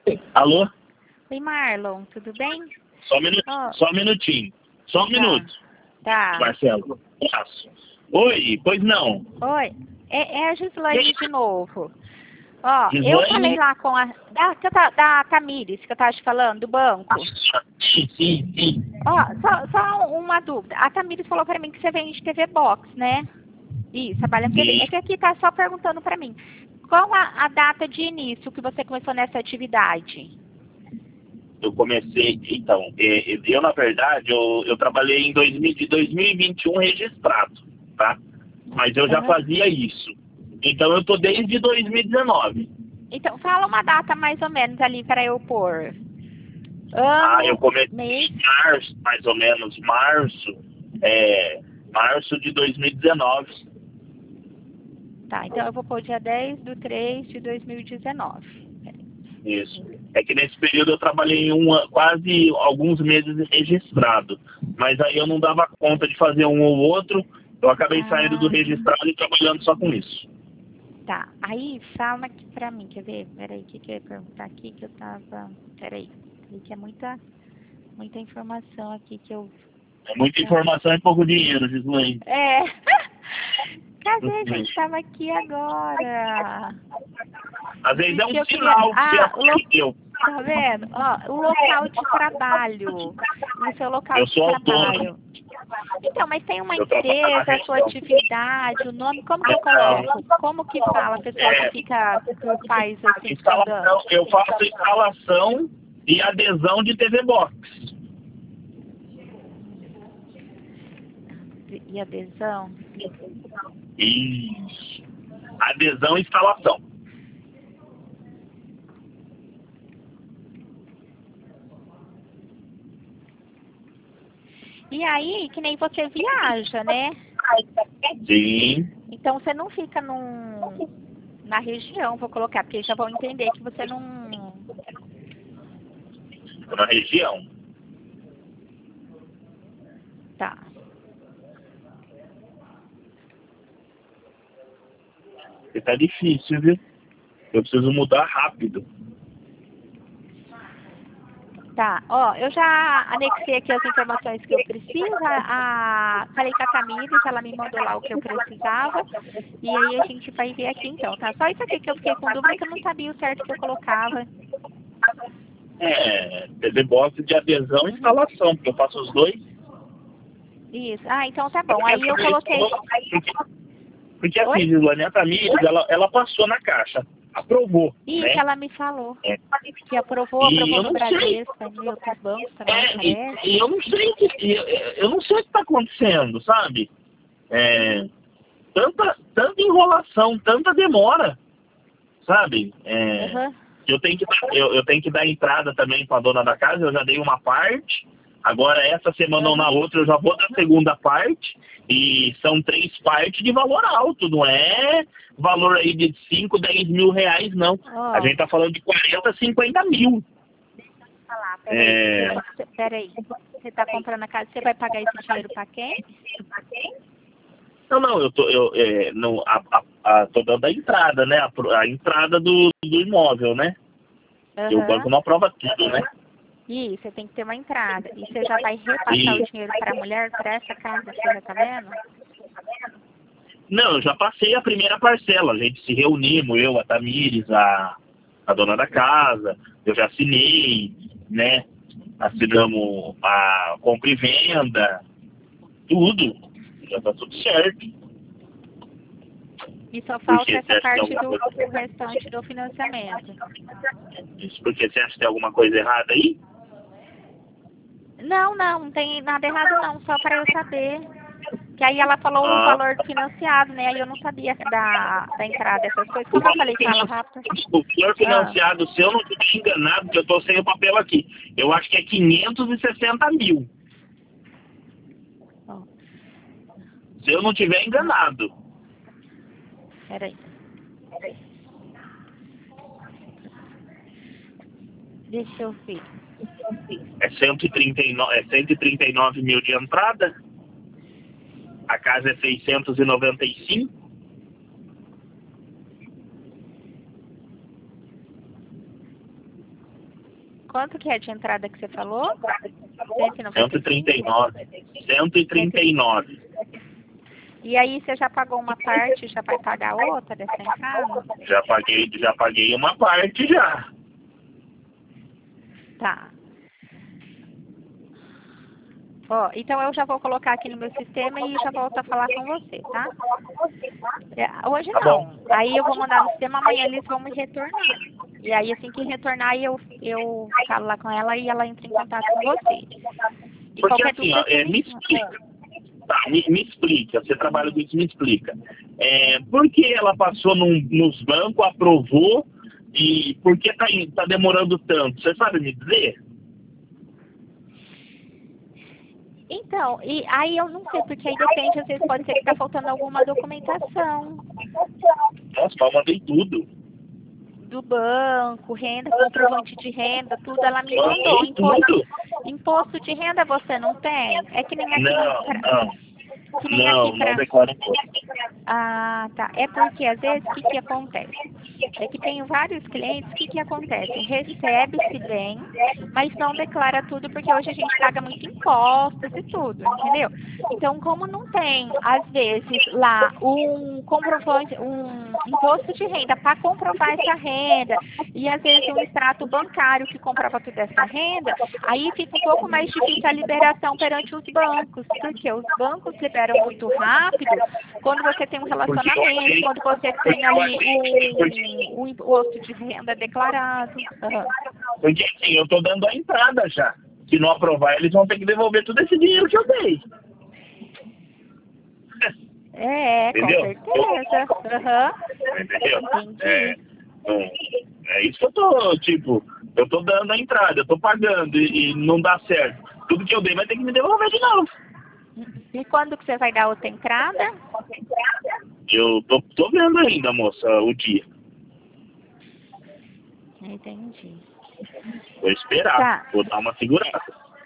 Alô? Oi, Marlon, tudo bem? Só um minutinho. Ó. Só um minutinho. Só um minuto. Tá. Marcelo. Passo. Oi, pois não. Oi, é a Gislaine de novo. Ó, eu Gislaine? falei lá com a... Da Tamires, que eu tava te falando, do banco. Sim. Ó, só uma dúvida. A Tamires falou pra mim que você vende TV Box, né? Isso, trabalha com TV. Sim. É que aqui tá só perguntando pra mim. Qual a data de início que você começou nessa atividade? Eu comecei, então, eu na verdade, eu trabalhei de 2021 registrado, tá? Mas eu já Aham. fazia isso. Então eu tô desde 2019. Então, fala uma data mais ou menos ali para eu pôr. Eu Ano, comecei mês. em março, mais ou menos, março de 2019. Tá, então eu vou pôr dia 10/3/2019. Isso. É que nesse período eu trabalhei quase alguns meses registrado. Mas aí eu não dava conta de fazer um ou outro. Eu acabei saindo do Ah, registrado e trabalhando só com isso. tá. Aí fala aqui pra mim, quer ver? Peraí, o que eu ia perguntar aqui que eu tava. Peraí, que é muita informação aqui que eu. É muita informação e pouco dinheiro, Gislaine. É. Cadê a gente? Tava aqui agora. Às vezes é Que um eu queria. sinal que você Ah, aprendeu. tá vendo? Ó, o local de trabalho. O seu local Eu de sou trabalho. autônomo. Então, mas tem uma Eu trabalho na empresa, a sua região. atividade, o nome, como que eu coloco? Como que fala a pessoa que fica, que faz assim, fica andando? Eu faço instalação e adesão de TV Box. E adesão? Isso. Adesão e instalação. E aí, que nem você viaja, né? Sim. Então você não fica na região, vou colocar, porque eles já vão entender que você não. Na região. Tá. Porque tá difícil, viu? Eu preciso mudar rápido. Tá, ó, eu já anexei aqui as informações que eu preciso, falei com a Tamires, ela me mandou lá o que eu precisava, e aí a gente vai ver aqui então, tá? Só isso aqui que eu fiquei com dúvida, que eu não sabia o certo que eu colocava. TV Box de adesão e instalação, porque eu faço os dois. Isso, então tá bom, aí eu coloquei... Porque assim, Gislaine, a Tamires, ela passou na caixa, aprovou, Isso, né? ela me falou, que E aprovou eu no não sei. Bradesco, em outros bancos também, parece. E eu não sei eu não sei o que está acontecendo, sabe? Tanta enrolação, tanta demora, sabe? Uhum. Eu tenho que dar entrada também para a dona da casa, eu já dei uma parte, agora essa semana ou na outra eu já vou dar a segunda parte, e são 3 partes de valor alto, não é valor aí de 5, 10 mil reais, não. A gente tá falando de 40, 50 mil. Falar, peraí, você tá comprando a casa, você vai pagar esse dinheiro para quem? Não, tô dando a entrada, né? A entrada do imóvel, né? Porque o banco não aprova tudo, né? Isso, você tem que ter uma entrada. E você já vai repassar o dinheiro para a mulher, para essa casa que você já tá vendo? Não, eu já passei a primeira parcela. A gente se reunimos, eu, a Tamires, a dona da casa, eu já assinei, né? Assinamos a compra e venda, tudo. Já tá tudo certo. E só falta essa parte do restante do financiamento. Isso porque você acha que tem alguma coisa errada aí? Não tem nada errado não, só para eu saber. Que aí ela falou o valor financiado, né? Aí eu não sabia da entrada dessas coisas. Como eu falei, fala rápido. O valor financiado, se eu não estiver enganado, porque eu estou sem o papel aqui, eu acho que é 560 mil. Se eu não estiver enganado. Peraí. Deixa eu ver. É 139 mil de entrada. A casa é 695. Quanto que é de entrada que você falou? 139. 139. E aí você já pagou uma parte, já vai pagar outra dessa entrada? Já paguei uma parte já. Tá. Ó, então eu já vou colocar aqui no meu sistema e já volto a falar com você, tá? Hoje Tá não. bom. Aí eu vou mandar no sistema, amanhã eles vão me retornar. E aí assim que retornar, eu falo lá com ela e ela entra em contato com você. E Porque qualquer assim, dúvida ó, você me explica. Tá, me explica. Você trabalha com isso, me explica. Por que ela passou nos bancos, aprovou, e por que tá demorando tanto? Você sabe me dizer? Então, e aí eu não sei, porque aí depende, às vezes pode ser que tá faltando alguma documentação Nossa, eu mandei tudo. do banco, renda, comprovante de renda, tudo ela me mandou. Mandei tudo. Imposto de renda você não tem? É que nem aqui que nem aqui Não declara imposto. Ah, tá. É porque, às vezes, o que acontece? É que tem vários clientes, o que acontece? Recebe-se bem, mas não declara tudo, porque hoje a gente paga muito impostos e tudo, entendeu? Então, como não tem, às vezes, lá um comprovante, um imposto de renda para comprovar essa renda, e às vezes um extrato bancário que comprova toda essa renda, aí fica um pouco mais difícil a liberação perante os bancos, porque os bancos liberam muito rápido quando você tem um relacionamento, quando você tem ali o imposto de renda declarado. Uhum. Porque assim, eu tô dando a entrada já. Se não aprovar, eles vão ter que devolver todo esse dinheiro que eu dei. Com certeza. Uhum. Entendeu? Entendi. É isso que eu tô, tipo, eu tô dando a entrada, eu tô pagando e não dá certo. Tudo que eu dei vai ter que me devolver de novo. E quando que você vai dar outra entrada? Eu tô vendo ainda, moça, o dia. Entendi. Vou esperar, Tá. vou dar uma segurada.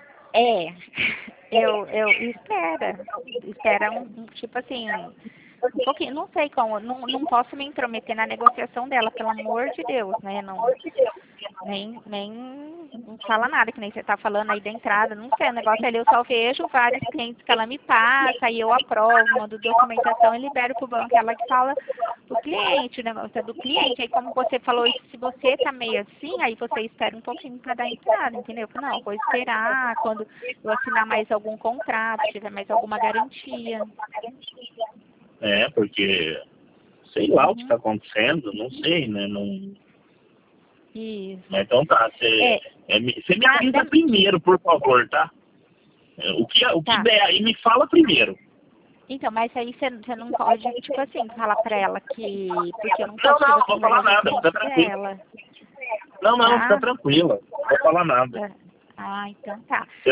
Eu espera tipo assim, um pouquinho, não sei como, não posso me intrometer na negociação dela, pelo amor de Deus, né? Não fala nada, que nem você tá falando aí da entrada, não sei, o negócio ali eu só vejo vários clientes que ela me passa, e eu aprovo, mando documentação e libero pro banco, ela que fala pro cliente, o negócio é do cliente, aí como você falou isso, se você tá meio assim, aí você espera um pouquinho pra dar entrada, entendeu? Não, vou esperar quando eu assinar mais algum contrato, tiver mais alguma garantia. Porque sei lá o que tá acontecendo, não sei, né? Não... Isso. Mas então tá, você me avisa primeiro, por favor, tá? O que der aí, me fala primeiro. Então, mas aí você não pode, tipo assim, falar pra ela que... Porque eu não Não vou falar nada, fica tranquila. Não, fica tranquila, não vou falar nada. Ah, então tá. Você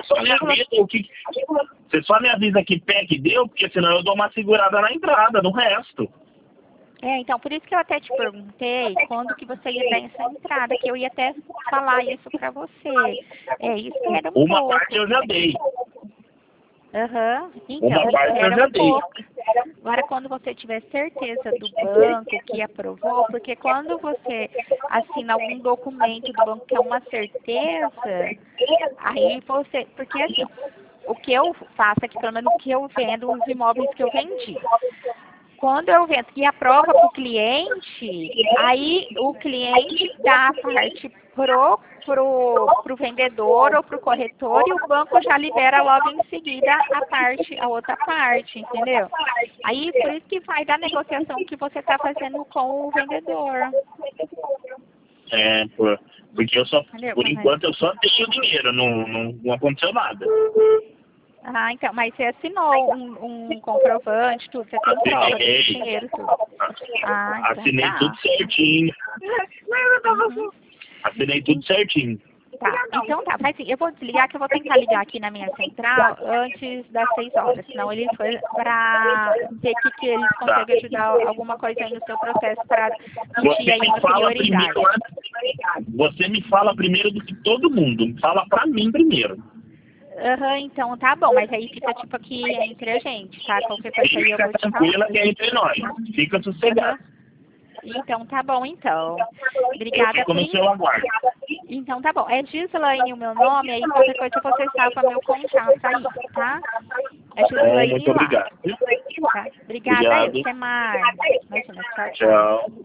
só me avisa que pé que deu, porque senão eu dou uma segurada na entrada, no resto. Então, por isso que eu até te perguntei quando que você ia dar essa entrada, que eu ia até falar isso pra você. Espera um pouco. Uma parte eu já dei. Então, uma parte eu já dei. Agora, quando você tiver certeza do banco que aprovou, porque quando você assina algum documento do banco que é uma certeza, aí você... Porque assim, o que eu faço aqui, pelo menos o que eu vendo, os imóveis que eu vendi. Quando eu vendo e aprova para o cliente, aí o cliente dá a parte pro vendedor ou pro corretor e o banco já libera logo em seguida a outra parte, entendeu? Aí por isso que vai da negociação que você está fazendo com o vendedor. Porque por enquanto eu só tenho dinheiro, não aconteceu nada. Então, mas você assinou um comprovante, tudo, você tem prova desse dinheiro, tudo. Então assinei tudo certinho. Assinei tudo certinho. Então tá, mas assim, eu vou desligar que eu vou tentar ligar aqui na minha central antes das 6 horas, senão eles foi pra ver que eles conseguem ajudar alguma coisa aí no seu processo para sentir aí uma prioridade. Você me fala primeiro do que todo mundo, fala pra mim primeiro. Então tá bom, mas aí fica tipo aqui entre a gente, tá? Qualquer coisa aí eu vou te falar. Tranquila que é entre nós, fica sossegado. Então tá bom, então. Obrigada por... Eu fico no seu aguardo. Então tá bom. É Gislaine o meu nome, aí qualquer coisa você salva meu contato aí, tá? É Gislaine Muito lá. obrigado. Tá? Obrigada, Obrigado. até mais. Imagina, tchau, tchau. Tchau.